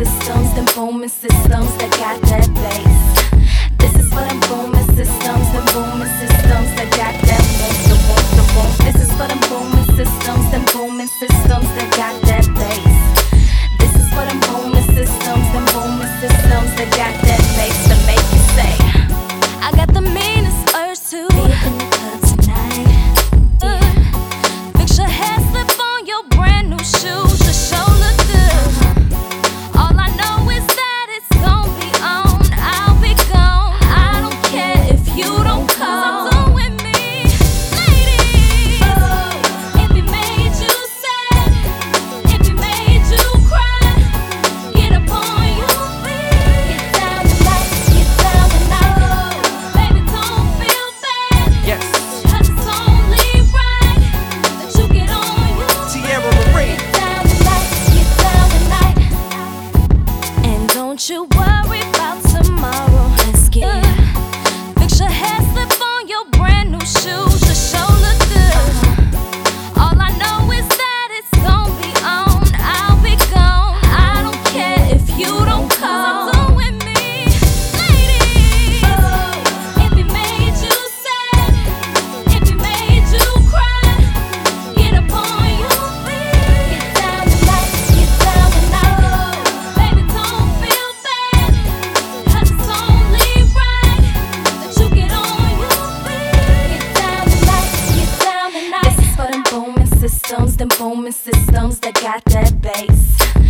systems, them booming systems that got that bass. This is for them booming systems, them booming systems that got that bass. The boom, the boom. This is for them booming systems, them booming systems that got that bass. This is for them booming systems, them booming systems that got that bass to make you say, I got the meanest urge to be up in the club tonight. Fix your hair, slip on your brand new shoes, your show look good. All I know is that it's gon' be on, I'll be gone. I don't care if you don't call. I'm with me, ladies. If it made you sad, if it made you cry, get up on your feet. Get down tonight, get down tonight. Baby, don't feel bad. Yes. 'Cause it's only right that you get on your feet. Tierra Marie. Get down tonight, get down tonight. And don't you worry about tomorrow. Let's get it. Fix your hair, slip on your brand new shoes, your show look good. All I know is that it's gon' be on, I'll be gone. I don't care if you don't call. I'm with me, ladies. If it made you sad, if it made you cry, get up on your feet. Get down tonight, get down tonight. Baby, don't feel bad, 'cause it's only right that you get on your feet. Get down tonight, get down tonight. This is for them booming systems that got that bass.